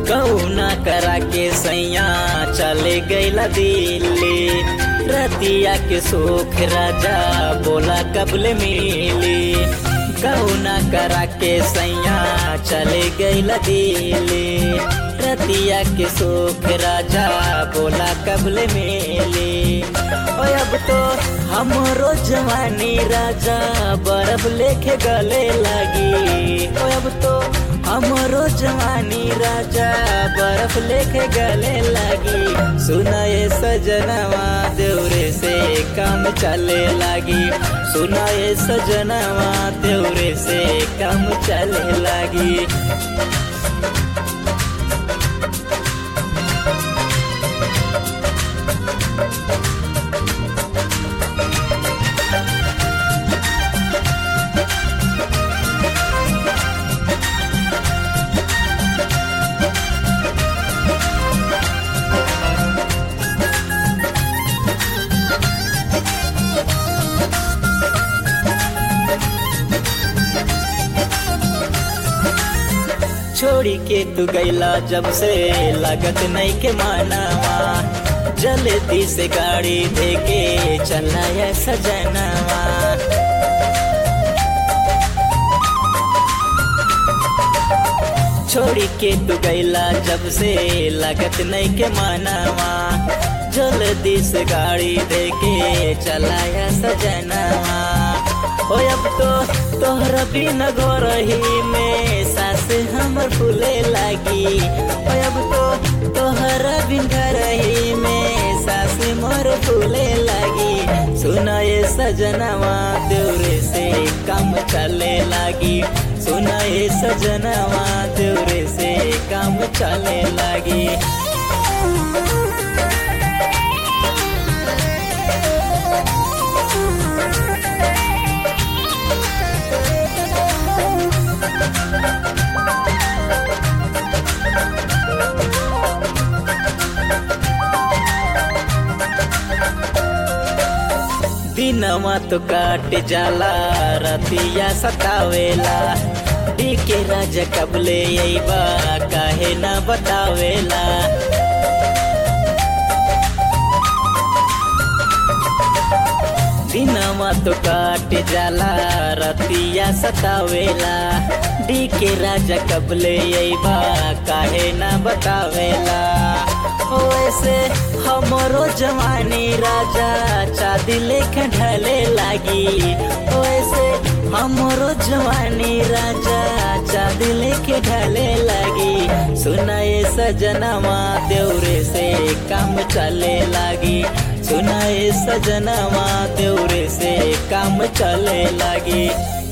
कौना करा के सैया चले गईला दिल्ली, रतिया के सुख राजा बोला कबले मिली। कौना करा के सैया चले गईला दिल्ली, रतिया के सुख राजा बोला कबले मिली। और अब तो हमरो जवानी राजा बर्फ लेके गले लगी। और अब तो हमरो जवानी राजा बर्फ लेके गले लगी। सुनाए सजनवा देवरे से काम चले लगी, सुनाए सजनवा देवरे से काम चले लगी। छोड़ी के तू गईला जब से लागत नहीं के मानावा, जल्दी से गाड़ी देके चलना है सजनवा। छोड़ी के तू गईला जब से लागत नहीं के मानावा, जल्दी से गाड़ी देके चला है सजनवा। ओ अब तो तोहरा बिना घरही में सास हमर फूले लगी। ओ अब तो तोहरा बिना घरही में सास मोर फूले लगी। सुनाए सजनवा देवरे से काम चले लगी, सुनाए सजनवा देवरे से काम चले लगी। दिनवा तो काट जाला रतिया सतावेला, के राजा कबले अइबा काहे ना बतावेला। दिनवा तो काट जाला रतिया सतावेला, के राजा कबले अइबा काहे ना बतावेला। वैसे हमरो जवानी राजा चाँदी लेके ढले लगी। वैसे हमरो जवानी राजा चाँदी लेके ढले लगी। सुनाए सजनवा देवरे से काम चले लगी, सुनाए सजनवा देवरे से काम चले लगी।